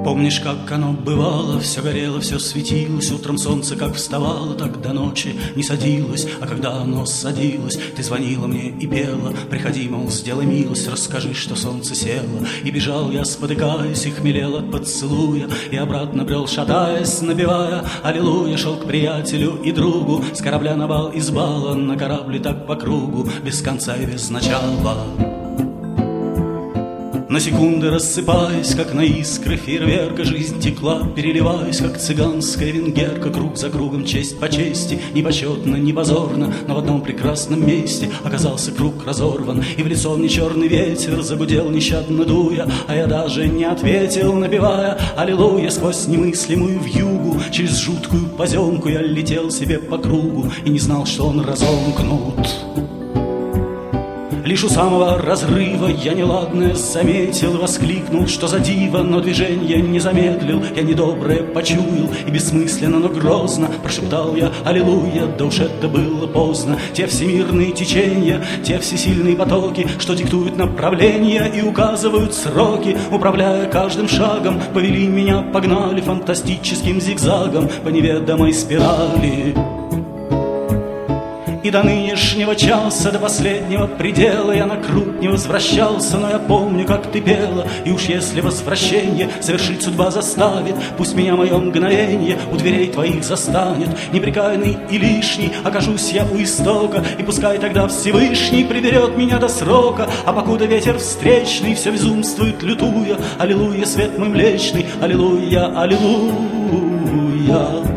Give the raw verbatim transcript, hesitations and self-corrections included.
Помнишь, как оно бывало, все горело, все светилось, утром солнце как вставало, так до ночи не садилось, а когда оно садилось, ты звонила мне и пела, приходи, мол, сделай милость, расскажи, что солнце село. И бежал я, спотыкаясь, и хмелел от поцелуя, и обратно брел, шатаясь, напевая аллилуйя, шел к приятелю и другу, с корабля на бал из бала, на корабле так по кругу, без конца и без начала. На секунды рассыпаясь, как на искры фейерверка, жизнь текла, переливаясь, как цыганская венгерка, круг за кругом, честь по чести, ни почетно, ни позорно, но в одном прекрасном месте оказался круг разорван, и в лицо мне черный ветер загудел, нещадно дуя, а я даже не ответил, напевая аллилуйя. Сквозь немыслимую вьюгу, через жуткую поземку я летел себе по кругу и не знал, что он разомкнут. Лишь у самого разрыва я неладное заметил, воскликнул, что за диво, но движение не замедлил. Я недоброе почуял и бессмысленно, но грозно прошептал я аллилуйя, да уж это было поздно. Те всемирные течения, те всесильные потоки, что диктуют направления и указывают сроки, управляя каждым шагом, повели меня, погнали фантастическим зигзагом по неведомой спирали. И до нынешнего часа, до последнего предела я на круг не возвращался, но я помню, как ты пела. И уж если возвращение совершить судьба заставит, пусть меня мое мгновенье у дверей твоих застанет. Непрекаянный и лишний окажусь я у истока, и пускай тогда Всевышний приберет меня до срока. А покуда ветер встречный все безумствует, лютуя, аллилуйя, свет мой млечный, аллилуйя, аллилуйя.